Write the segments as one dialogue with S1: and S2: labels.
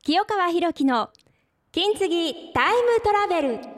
S1: 清川博樹の金継ぎタイムトラベル。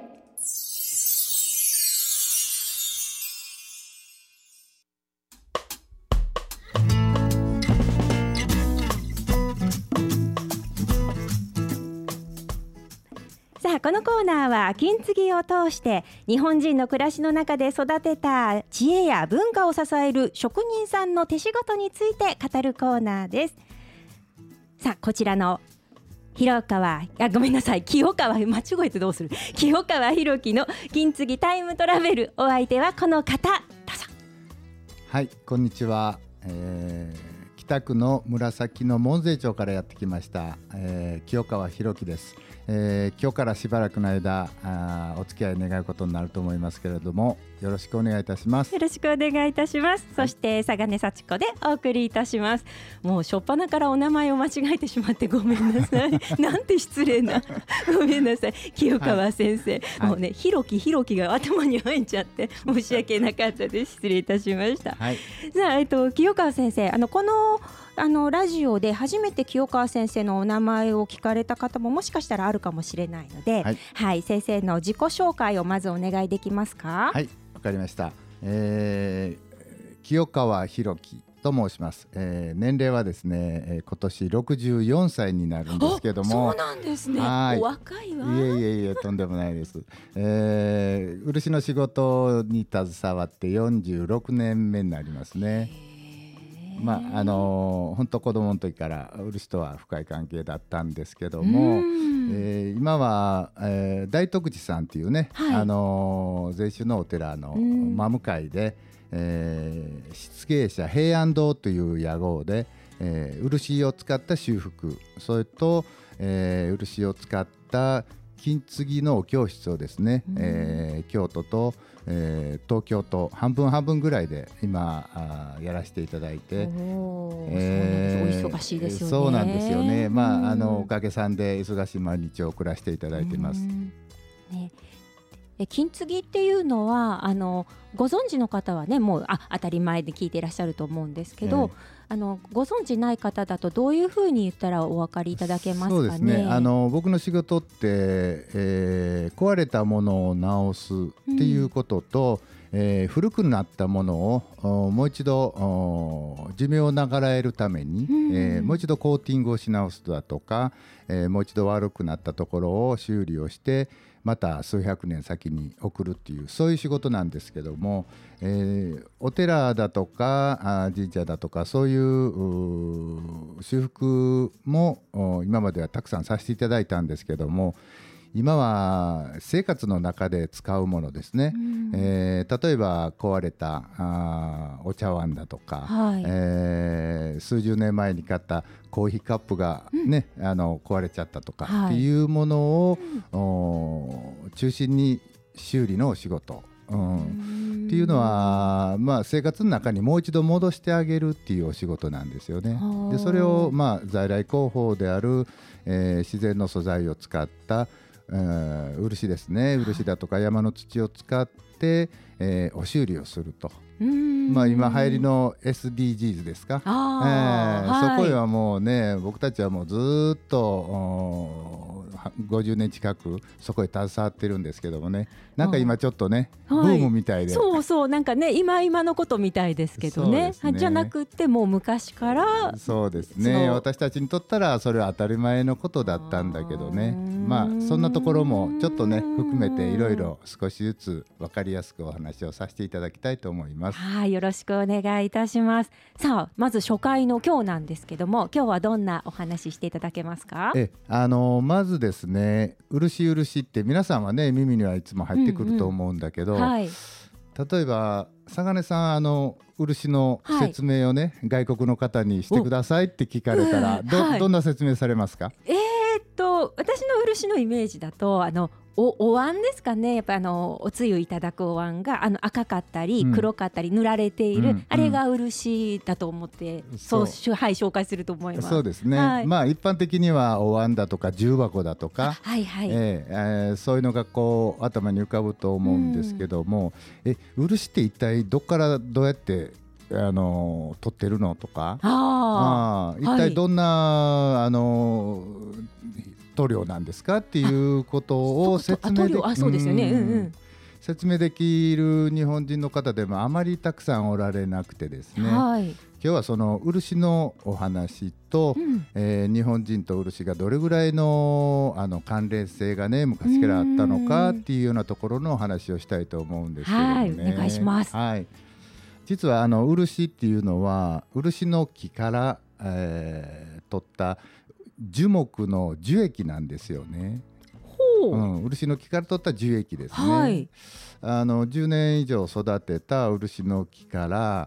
S1: さあ、このコーナーは金継ぎを通して日本人の暮らしの中で育てた知恵や文化を支える職人さんの手仕事について語るコーナーです。さあ、こちらの清川間違えてどうする清川博樹の金継ぎタイムトラベル、お相手はこの方、どうぞ。
S2: はい、こんにちは、北区の紫の門前町からやってきました、清川博樹です。今日からしばらくの間お付き合い願うことになると思いますけれども、よろしくお願いいたします。
S1: よろしくお願いいたします。そして佐金幸子でお送りいたします。もう初っ端からお名前を間違えてしまってごめんなさいなんて失礼なごめんなさい、清川先生、はい、もうね、ひろきが頭に入っちゃって申し訳なかったです。失礼いたしました、はい。さあ、清川先生、このラジオで初めて清川先生のお名前を聞かれた方ももしかしたらあるかもしれないので、はいはい、先生の自己紹介をまずお願いできますか。
S2: はい、わかりました。清川博樹と申します。年齢はですね、今年64歳になるんですけども。
S1: そうなんですね。お若いわ。
S2: いえとんでもないです。漆の仕事に携わって46年目になりますね。本当子供の時から漆とは深い関係だったんですけども、今は、大徳寺さんっていうね、はい、禅宗のお寺の真向かいで、漆芸者平安堂という屋号で、漆を使った修復、それと、漆を使った金継ぎの教室をですね、京都と、東京と半分ぐらいで今やらせていただいて、
S1: お忙しいですよね。
S2: そうなんですよね。おかげさんで忙しい毎日を送らせていただいてます。
S1: 金継ぎっていうのはご存知の方はね、もう当たり前で聞いていらっしゃると思うんですけど、ご存知ない方だとどういうふうに言ったらお分かりいただけますかね。
S2: そうですね、僕の仕事って、壊れたものを直すっていうことと、古くなったものをもう一度寿命を長らえるために、もう一度コーティングをし直すだとか、もう一度悪くなったところを修理をしてまた数百年先に送るっていう、そういう仕事なんですけども、お寺だとか神社だとかそういう修復も今まではたくさんさせていただいたんですけども、今は生活の中で使うものですね、例えば壊れたお茶碗だとか、はい、数十年前に買ったコーヒーカップが、ね壊れちゃったとかっていうものを、中心に修理の仕事、っていうのは、生活の中にもう一度戻してあげるっていうお仕事なんですよね。でそれを、在来工法である、自然の素材を使った漆ですね、漆だとか山の土を使って、お修理をすると、今流行りの SDGs ですか、そこへはもうね、僕たちはもうずっと50年近くそこへ携わってるんですけどもね、なんか今ちょっとね、ブームみたいで、
S1: そうなんかね、今のことみたいですけど ね、じゃなくてもう昔から。
S2: そうですね、私たちにとったらそれは当たり前のことだったんだけどね、そんなところもちょっとね含めていろいろ少しずつ分かりやすくお話をさせていただきたいと思います。
S1: はい、よろしくお願いいたします。さあ、まず初回の今日なんですけども、今日はどんなお話していただけますか。
S2: まずですね、漆って皆さんはね耳にはいつも入ってくると思うんだけど、はい、例えば佐金さん漆の説明をね、外国の方にしてくださいって聞かれたら、どんな説明されますか。
S1: 私の漆のイメージだとお椀ですかね。やっぱおつゆいただくお椀が赤かったり黒かったり塗られている、あれが漆だと思って、紹介すると思います。
S2: そうですね、一般的にはお椀だとか重箱だとか、そういうのがこう頭に浮かぶと思うんですけども、漆って一体どっからどうやって取ってるのとか、一
S1: はい、
S2: 体どんな塗料なんですかっていうことを説明でき、
S1: そうですよね。うんうん。
S2: 説明できる日本人の方でもあまりたくさんおられなくてですね、
S1: はい。
S2: 今日はその漆のお話と、
S1: うん。
S2: 日本人と漆がどれぐらいの、関連性がね昔からあったのかっていうようなところのお話をしたいと思うんですけれども
S1: はい、
S2: ね。
S1: お願いします。
S2: はい、実は漆っていうのは漆の木から、取った樹木の樹液なんですよね。
S1: ほう。
S2: 漆の木から取った樹液ですね。
S1: はい。
S2: 10年以上育てた漆の木から、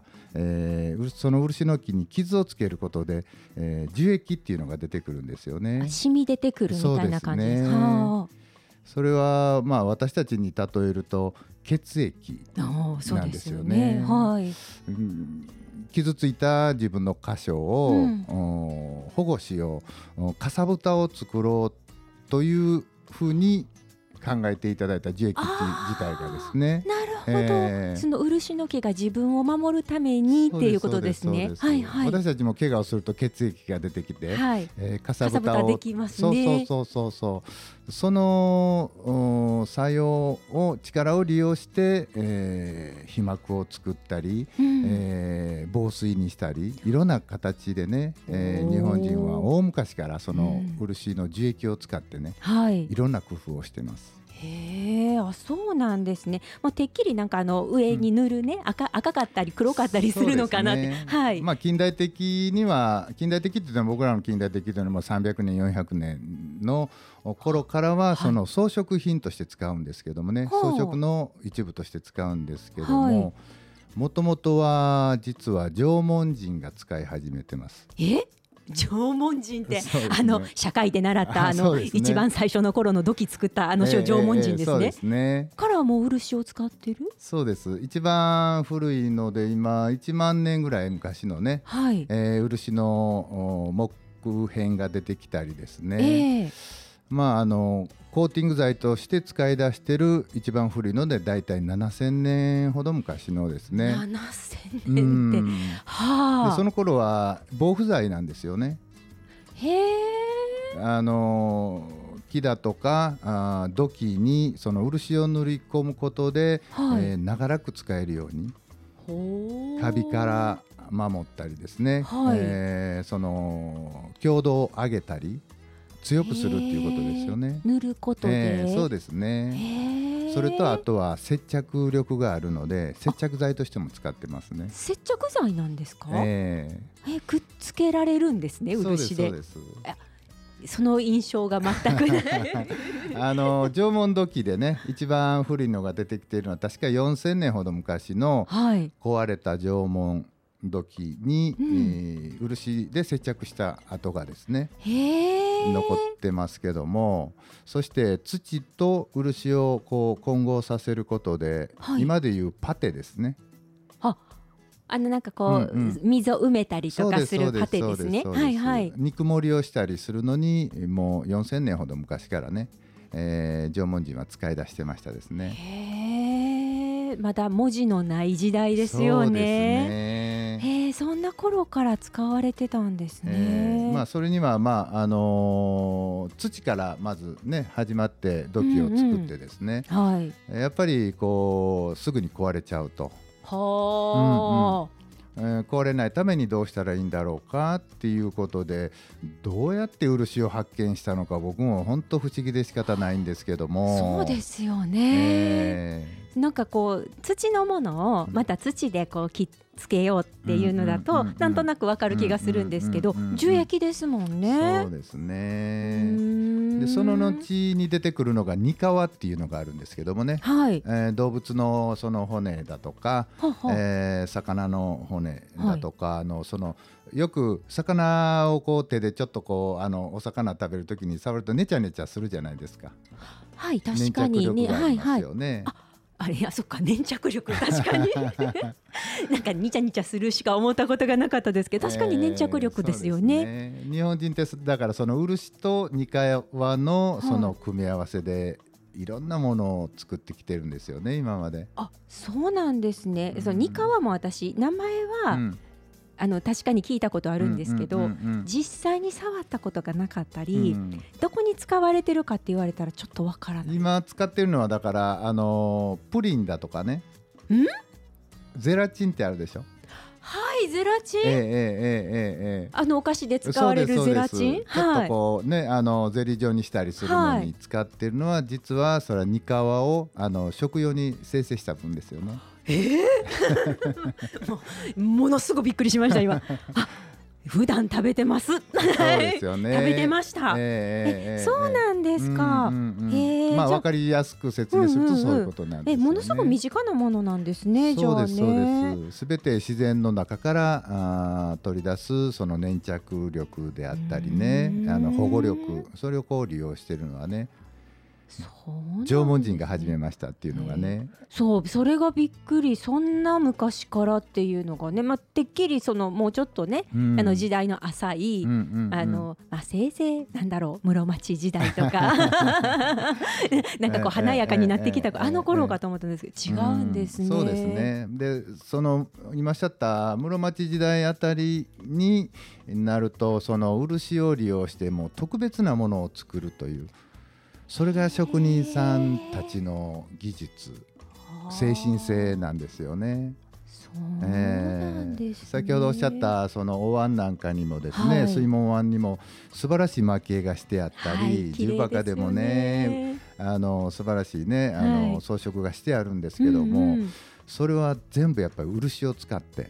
S2: その漆の木に傷をつけることで、樹液っていうのが出てくるんですよね。
S1: 染み出てくるみたいな感じです。
S2: そうですね。
S1: は
S2: それはまあ私たちに例えると血液
S1: そうで
S2: なんですすよ
S1: よね。
S2: ね。
S1: はい。
S2: 傷ついた自分の箇所を、保護しよう、かさぶたを作ろうというふうに考えていただいた樹液自体がですね。
S1: なるほど、その漆の木が自分を守るためにっていうことですね。はいはい。
S2: 私たちも怪我をすると血液が出てきて、
S1: はい。
S2: かさぶたを
S1: かさぶたできますね。
S2: その作用を力を利用して、皮膜を作ったり、防水にしたりいろんな形でね、日本人は大昔からその漆の樹液を使ってね、いろんな工夫をしてます。
S1: へえ、そうなんですね。てっきりなんか上に塗るね、赤かったり黒かったりするのかなって、はい。
S2: 近代的って言っても僕らの近代的というのは300年400年の頃からはその装飾品として使うんですけどもね、装飾の一部として使うんですけども、もともとは実は縄文人が使い始めてます。
S1: 縄文人って、
S2: ね、
S1: 社会で習った
S2: ね、
S1: 一番最初の頃の土器作った縄文人ですね。
S2: そうですね。
S1: からはもう漆を使ってる。
S2: そうです。一番古いので今1万年ぐらい昔のね、漆の木片が出てきたりですね、コーティング剤として使い出してる一番古いのでだいたい7000年ほど昔のですね。
S1: 7000年って、
S2: でその頃は防腐剤なんですよね。木だとか土器にその漆を塗り込むことで、長らく使えるようにカビから守ったりですね、その強度を上げたり強くするっていうことですよね。
S1: 塗ることで、
S2: そうですね。それとあとは接着力があるので接着剤としても使ってますね。
S1: 接着剤なんですか？くっつけられるんですね、漆で。
S2: そうです。
S1: その印象が全くない
S2: 縄文土器でね一番古いのが出てきているのは確か4000年ほど昔の壊れた縄文土器に、漆で接着した跡がですね残ってますけども、そして土と漆をこう混合させることで、今でいうパテですね。
S1: なんかこう、溝埋めたりとかするパテですね。
S2: 肉盛りをしたりするのにもう4000年ほど昔からね、縄文人は使い出してましたですね。
S1: まだ文字のない時代ですよね。そんな頃から使われてたんですね。
S2: それには土からまずね始まって土器を作ってですね、やっぱりこうすぐに壊れちゃうと。壊れないためにどうしたらいいんだろうかっていうことでどうやって漆を発見したのか僕も本当不思議で仕方ないんですけども。
S1: そうですよね、なんかこう土のものをまた土でこうきっつけようっていうのだとなんとなくわかる気がするんですけど、樹液ですもんね。
S2: そうですね。でその後に出てくるのがニカワっていうのがあるんですけどもね、動物のその骨だとか、魚の骨だとか、そのよく魚をこう手でちょっとこうお魚食べるときに触るとネチャネチャするじゃないですか。
S1: 確かにね。そっか、粘着力確かになんかニチャニチャするしか思ったことがなかったですけど、確かに粘着力ですよね。
S2: 日本人ってだからその漆とニカワのその組み合わせでいろんなものを作ってきてるんですよね今まで。
S1: あ、そうなんですね。そのニカワも私名前は、確かに聞いたことあるんですけど、実際に触ったことがなかったり、どこに使われてるかって言われたらちょっとわからない。
S2: 今使ってるのはだからプリンだとかね、ゼラチンってあるでしょ。
S1: はい、ゼラチン、お菓子で使われるゼラチン、
S2: ちょっとこうねゼリー状にしたりするのに使ってるのは、実はそれはニカワを食用に生成した分ですよね。
S1: ものすごくびっくりしました今。普段食べてます。そう
S2: ですよね。
S1: 食べてました。そうなんですか。
S2: わかりやすく説明するとそういうことなんですよね。
S1: ものすごく身近なものなんですね。
S2: そうですそうです。すべて自然の中から取り出すその粘着力であったりね、保護力、それをこう利用しているのはね。縄文人が始めましたっていうのがね、
S1: それがびっくり。そんな昔からっていうのがね、てっきりもうちょっとね、時代の浅い、せいぜいなんだろう、室町時代とかなんかこう華やかになってきた頃かと思ったんですけど、違うんですね。
S2: そうですね。で今おっしゃった室町時代あたりになると、その漆を利用しても特別なものを作るという、それが職人さんたちの技術、精神性なんですよね。
S1: そうなんですね。
S2: 先ほどおっしゃったそのお椀なんかにもですね、水紋椀にも素晴らしい蒔絵がしてあったり、重箱でもね素晴らしいね装飾がしてあるんですけども、それは全部やっぱり漆を使って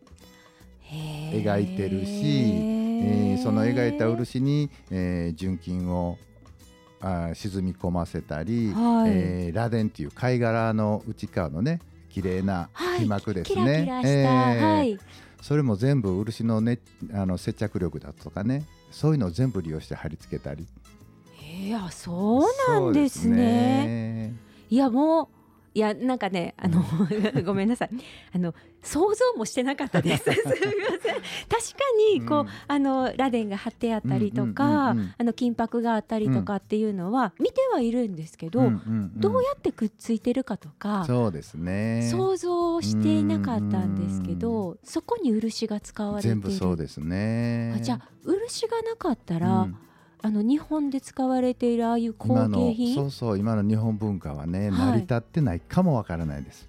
S2: 描いてるし、その描いた漆に純金を沈み込ませたり、螺鈿っていう貝殻の内側のね綺麗な皮膜ですね、
S1: キラキラした、
S2: それも全部漆の、ね、接着力だとかね、そういうのを全部利用して貼り付けたり。
S1: そうなんですね。いやもうなんかねごめんなさい、想像もしてなかったですすみません。確かにこう、螺鈿が貼ってあったりとか、金箔があったりとかっていうのは見てはいるんですけど、どうやってくっついてるかとか、
S2: そうですね、
S1: 想像していなかったんですけど、そこに漆が使われている。
S2: 全部そうですね。
S1: じゃあ漆がなかったら、日本で使われているああいう工芸品、
S2: 今の日本文化はね、成り立ってないかもわからないです。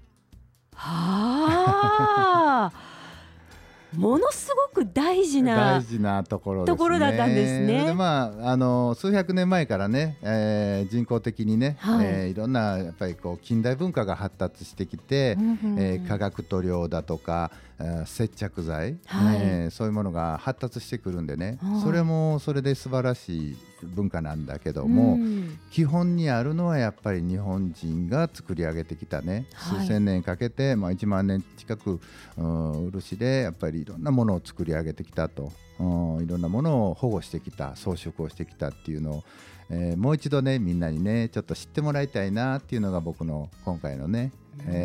S2: ものすごく大事なところだったんですね。で数百年前からね、人工的にね、いろんなやっぱりこう近代文化が発達してきて、化学塗料だとか接着剤、そういうものが発達してくるんでね、それもそれで素晴らしい文化なんだけども、基本にあるのはやっぱり日本人が作り上げてきたね、数千年かけて、1万年近く漆でやっぱりいろんなものを作り上げてきたと、いろんなものを保護してきた、装飾をしてきたっていうのを、もう一度ねみんなにねちょっと知ってもらいたいなっていうのが僕の今回のね、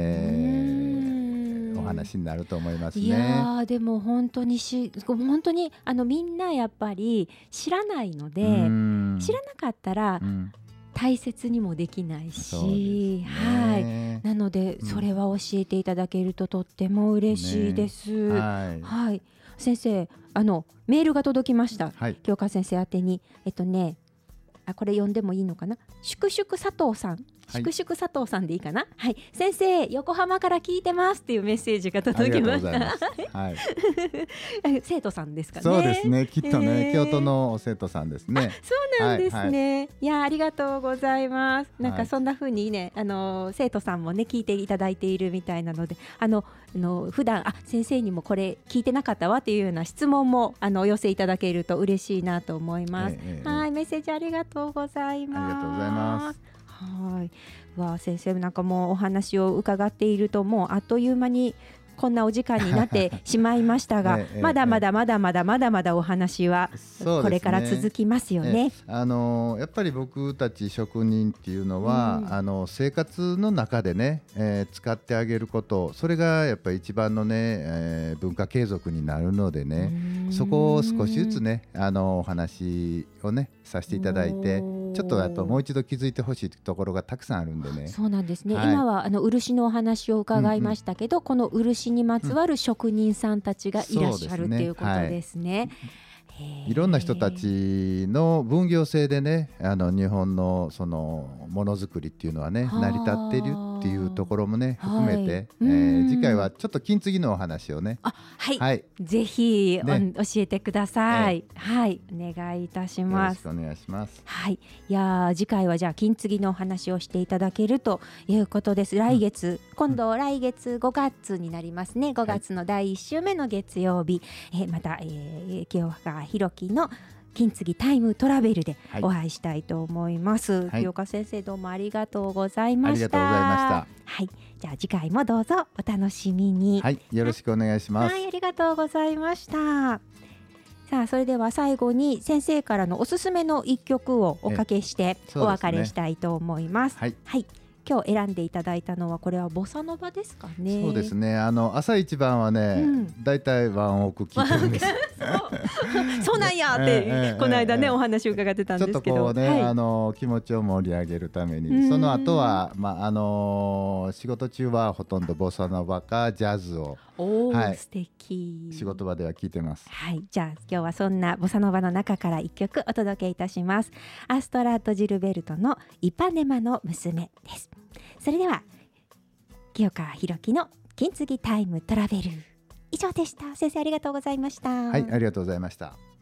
S2: お話になると思いますね。
S1: いやでも本当にみんなやっぱり知らないので、知らなかったら、大切にもできないし、なのでそれは教えていただけるととっても嬉しいです。先生、メールが届きました。京香先生宛てにこれ読んでもいいのかな。粛々佐藤さん、粛々佐藤さんでいいかな。先生、横浜から聞いてますっていうメッセージが届きました。生徒さんですかね。
S2: そうですね、きっとね、京都の生徒さんですね。
S1: そうなんですね。いや、ありがとうございます。なんかそんな風にね、生徒さんもね聞いていただいているみたいなので、普段先生にもこれ聞いてなかったわっていうような質問もお寄せいただけると嬉しいなと思います。メッセージありがとうございます。
S2: ありがとうございます。
S1: 先生、なんかもうお話を伺っていると、もうあっという間にこんなお時間になってしまいましたが、まだまだお話はこれから続きますよね。
S2: やっぱり僕たち職人っていうのは、生活の中でね、使ってあげること、それがやっぱり一番のね、文化継続になるのでね、そこを少しずつねお話をねさせていただいて、 ちょっとやっぱもう一度気づいてほしいところがたくさんあるんでね。
S1: そうなんですね、
S2: はい、
S1: 今は漆のお話を伺いましたけど、この漆にまつわる職人さんたちがいらっしゃるっていうことですね。
S2: いろんな人たちの分業制でね、日本のそのものづくりっていうのはね成り立っているっていうところもね含めて、次回はちょっと金継ぎのお話をね、
S1: はい、ぜひ、ね、教えてください。はい、お願いいたします。
S2: よろしくお願いします。
S1: はい、いや次回はじゃあ金継ぎのお話をしていただけるということです。来月、今度来月5月になりますね。5月の第1週目の月曜日、また、清川弘樹の金継ぎタイムトラベルでお会いしたいと思います。清川先生、どうもありがとうございました。
S2: ありがとうございました。
S1: はい、じゃあ次回もどうぞお楽しみに。
S2: はい、よろしくお願いします。
S1: はい、ありがとうございました。さあ、それでは最後に先生からのおすすめの一曲をおかけしてお別れしたいと思います。はい、はい、今日選んでいただいたのはこれはボサノバですかね。
S2: そうですね、朝一番はね、だいたいワンオク聴いてるんです
S1: そうなんやって、この間ね、お話を伺ってたんですけど、
S2: ちょっとこうね、気持ちを盛り上げるために、その後は、仕事中はほとんどボサノバかジャズを、
S1: 素敵、
S2: 仕事場では聴いてます。
S1: はい、じゃあ今日はそんなボサノバの中から一曲お届けいたします。アストラッド・ジルベルトのイパネマの娘です。それでは清川弘樹の金継ぎタイムトラベル、以上でした。先生、ありがとうございました。
S2: はい、ありがとうございました。